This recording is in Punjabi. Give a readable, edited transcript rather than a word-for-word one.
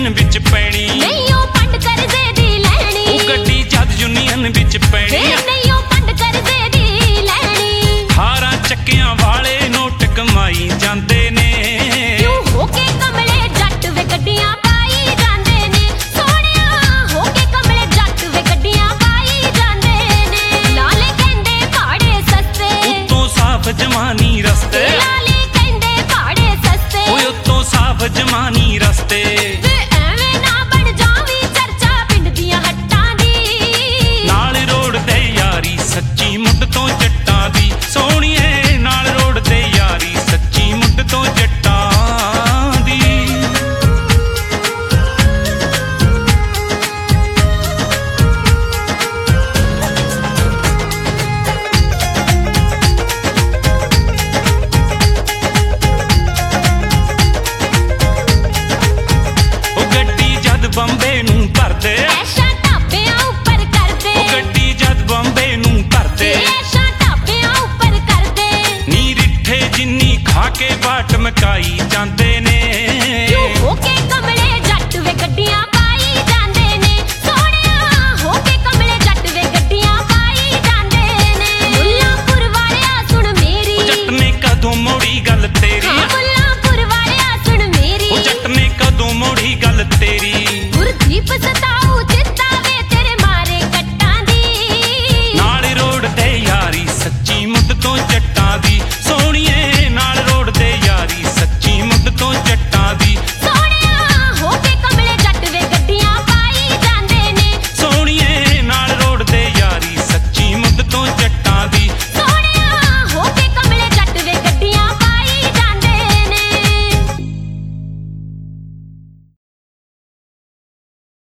ਯੂਨੀਅਨ ਵਿੱਚ ਪੈਣੀ, ਨਹੀਂ ਉਹ ਪੰਡ ਕਰਜ਼ੇ ਦੀ ਲੈਣੀ। ਉਹ ਗੱਡੀ ਜਦ ਯੂਨੀਅਨ ਵਿੱਚ ਪੈਣੀ, ਨਹੀਂ ਉਹ ਪੰਡ ਕਰਜ਼ੇ ਦੀ ਲੈਣੀ। 18 ਚੱਕਿਆਂ ਵਾਲੇ ਨੋਟ ਕਮਾਈ ਜਾਂਦੇ ਨੇ, ਕਿਉਂ ਹੋ ਕੇ ਕਮਲੇ ਜੱਟ ਵੇ ਗੱਡੀਆਂ ਪਾਈ ਜਾਂਦੇ ਨੇ। ਸੋਹਣਿਆ ਹੋ ਕੇ ਕਮਲੇ ਜੱਟ ਵੇ ਗੱਡੀਆਂ ਪਾਈ ਜਾਂਦੇ ਨੇ। ਲਾਲੇ ਕਹਿੰਦੇ ਭਾੜੇ ਸਸਤੇ, ਉੱਤੋਂ ਸਾਫ਼ ਜਵਾਨੀ ਰਸਤੇ, ਲਾਲੇ ਕਹਿੰਦੇ ਭਾੜੇ ਸਸਤੇ। ਓਏ ਉੱਤੋਂ ਸਾਫ਼ ਜਵਾਨੀ ਰਸਤੇ। ਵੇ ਐਵੇਂ ਨਾ ਬਣ ਜਾਵੀਂ ਚਰਚਾ ਪਿੰਡ ਦੀਆਂ ਹੱਟਾਂ ਦੀ। ਨਾਲ ਰੋਡ ਤੇ ਯਾਰੀ ਸੱਚੀ ਮੁੱਢ ਤੋਂ ਜੱਟਾਂ ਦੀ, ਸੋਹਣੀਏ ਨਾਲ ਰੋਡ ਤੇ ਯਾਰੀ ਸੱਚੀ ਮੁੱਢ ਤੋਂ ਜੱਟਾਂ ਦੀ। ਉਹ ਗੱਡੀ ਜਦ ਬੰਬੇ ਨੂੰ ਭਰਦੇ, ਐਸ਼ਾ ਢਾਬਿਆਂ ਉੱਪਰ ਕਰਦੇ। ਉਹ ਗੱਡੀ ਜਦ ਬੰਬੇ ਨੂੰ ਭਰਦੇ, ਐਸ਼ਾ ਢਾਬਿਆਂ ਉੱਪਰ ਕਰਦੇ। ਨੀ ਰਿੱਠੇ ਜਿੰਨੀ ਖਾ ਕੇ ਬਾਟ ਮਕਾਈ ਜਾਂਦੇ ਨੇ, ਕਿਉਂ ਹੋ ਕੇ ਕਮਲੇ ਜੱਟ ਵੇ ਗੱਡੀਆਂ ਪਾਈ ਜਾਂਦੇ ਨੇ। ਸੋਹਣਿਆ ਹੋ ਕੇ ਕਮਲੇ ਜੱਟ ਵੇ ਗੱਡੀਆਂ ਪਾਈ ਜਾਂਦੇ ਨੇ। ਮੁੱਲਾਂਪੁਰ ਵਾਲਿਆ ਸੁਣ ਮੇਰੀ, ਉਹ ਜੱਟ ਨੇ ਕਦੋਂ ਮੋੜੀ ਗੱਲ ਤੇਰੀ, ਹਾਂ ਮੁੱਲਾਂਪੁਰ ਵਾਲਿਆ ਸੁਣ ਮੇਰੀ। ਉਹ ਜੱਟ ਨੇ ਕਦੋਂ ਮੋੜੀ ਗੱਲ ਤੇਰੀ। ਗੁਰਦੀਪ ਸਤਾ